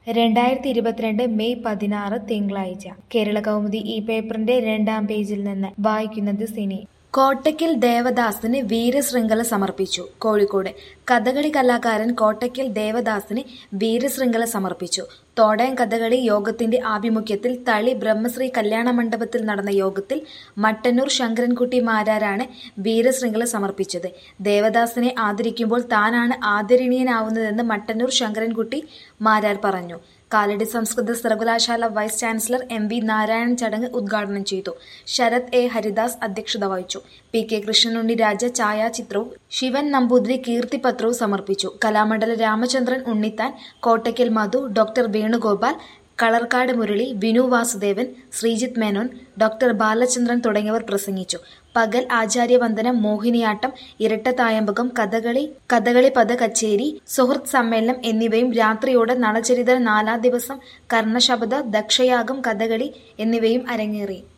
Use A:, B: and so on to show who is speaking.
A: 2022 May 16 തിങ്കളാഴ്ച കേരളകൗമുദി ഈ പേപ്പറിന്റെ 2-ാം പേജിൽ നിന്ന് വായിക്കുന്നത് സിനി. കോട്ടയ്ക്കൽ ദേവദാസിന് വീരശൃംഖല സമർപ്പിച്ചു. കോഴിക്കോട് കഥകളി കലാകാരൻ കോട്ടയ്ക്കൽ ദേവദാസിന് വീരശൃംഖല സമർപ്പിച്ചു. തോടയം കഥകളി യോഗത്തിന്റെ ആഭിമുഖ്യത്തിൽ തളി ബ്രഹ്മശ്രീ കല്യാണ മണ്ഡപത്തിൽ നടന്ന യോഗത്തിൽ മട്ടന്നൂർ ശങ്കരൻകുട്ടി മാരാരാണ് വീരശൃംഖല സമർപ്പിച്ചത്. ദേവദാസിനെ ആദരിക്കുമ്പോൾ താനാണ് ആദരണീയനാവുന്നതെന്ന് മട്ടന്നൂർ ശങ്കരൻകുട്ടി മാരാർ പറഞ്ഞു. കാലടി സംസ്കൃത സർവകലാശാല വൈസ് ചാൻസലർ എം.വി. നാരായണൻ ചടങ്ങ് ഉദ്ഘാടനം ചെയ്തു. ശരത് എ. ഹരിദാസ് അധ്യക്ഷത വഹിച്ചു. പി.കെ. കൃഷ്ണനുണ്ണി രാജ ഛായാചിത്രവും ശിവൻ നമ്പൂതിരി കീർത്തിപത്രവും സമർപ്പിച്ചു. കലാമണ്ഡലം രാമചന്ദ്രൻ ഉണ്ണിത്താൻ, കോട്ടയ്ക്കൽ മധു, ഡോക്ടർ വേണുഗോപാൽ, കളർക്കാട് മുരളി, വിനു വാസുദേവൻ, ശ്രീജിത്ത് മേനോൻ, ഡോക്ടർ ബാലചന്ദ്രൻ തുടങ്ങിയവർ പ്രസംഗിച്ചു. പകൽ ആചാര്യവന്ദനം, മോഹിനിയാട്ടം, ഇരട്ടത്തായമ്പകം, കഥകളി പദ കച്ചേരി, സുഹൃത്ത് സമ്മേളനം എന്നിവയും രാത്രിയോടെ നളചരിതം 4-ാം ദിവസം കർണശബദ, ദക്ഷയാഗം, കഥകളി എന്നിവയും അരങ്ങേറി.